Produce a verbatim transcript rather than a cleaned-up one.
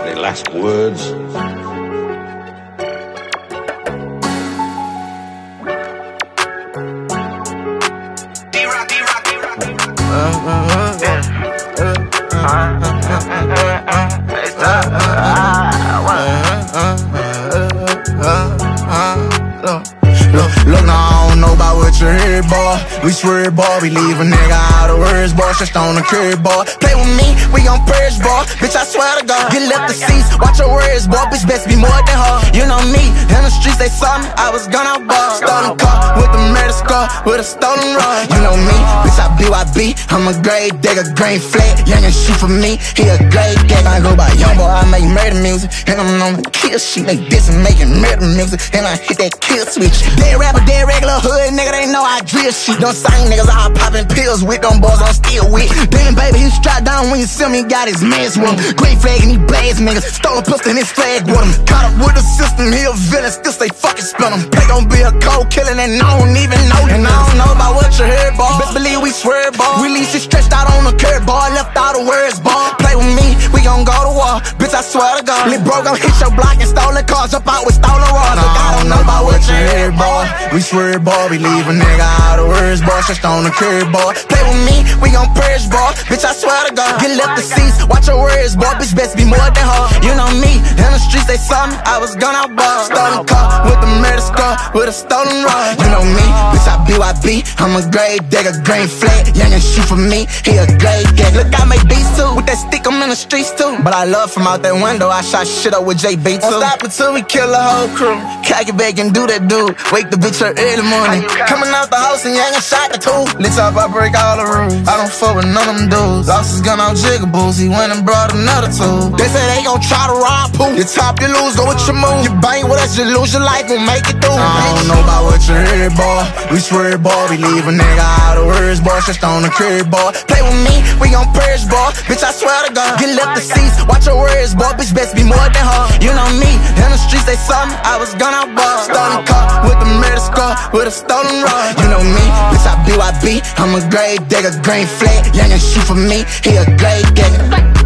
their last words. Look, look, now I don't know about what you heard, boy. We swear, boy, we leave a nigga out of words, boy. Just on the curb, boy. Play with me, we gon' purge, boy. Bitch, I swear to God. Get left the seats, watch your words, boy. Bitch, best be more than her. You know me, in the streets they saw me, I was gonna ball. Stolen car with the murder scar, with a stolen run. You know me, bitch, I B Y B. I'm a grave digger, green flag. Young and shoot for me, he a grave digger. I go by young boy, I make murder music. And I'm on the kill shit, like this and making murder music. And I hit that kill switch. Dead rapper, dead regular hood, nigga, they know I drill shit. Don't same niggas all popping pills with them boys I'm still with. Damn, baby, he strapped down when you see me, got his mans with him. Green flag and he blaze niggas, stole a pistol and his flag with him. Caught up with the system, he a villain, still say fucking spin him. Play gon' be a cold killer and I don't even know. And I don't know about what you heard, boy. Best believe we swear, boy. We leave shit stretched out on the curb, boy. Left all the words, boy. Play with me, we gon' go to war. Bitch, I swear to God. Lil' bro gon' hit your block and stolen cars, jump out with stolen rods. Look, I don't know about what you heard, boy. We swear, boy, we leave a nigga out of words, boy. Just on the curb, boy. Play with me, we gon' purge, boy. Bitch, I swear to God. Get left the seats, watch your words, boy. Bitch, best be more than her. You know me, in the streets they saw me, I was gonna ball. Stolen car with the murder scar, with a stolen run. You know me, bitch, I B Y B. I'm a grave digger, green flag. Young and shoot for me, he a grave digger. Look, I make beats too, with that stick, I'm in the streets too. But I love from out that window, I shot shit up with J B too. Don't stop until we kill the whole crew. Cock it back and do that dude. Wake the bitch up early morning. Coming out the house and you ain't gon' shot the two. Lit up, I break all the rules. I don't fuck with none of them dudes. Lost his gun out jigaboos, he went and brought another two. They say they gon' try to rob Pooh. You top, you lose, go with your move. You bang with us, you lose your life, we'll make it through. I don't know about what you heard, boy. We swear, boy, we leave a nigga out of words, boy. Just on the curb, boy. Play with me, we gon' purge, boy. Bitch, I swear to God. Get left the seats, watch your words, boy. Bitch, best be more than her. You know me, in the streets they saw me, I was gonna ball. Stolen car with the murder scar, with a stolen run. You know me, bitch, I B Y B. I'm a grave digger, green flag. Young and shoot for me, he a grave digger.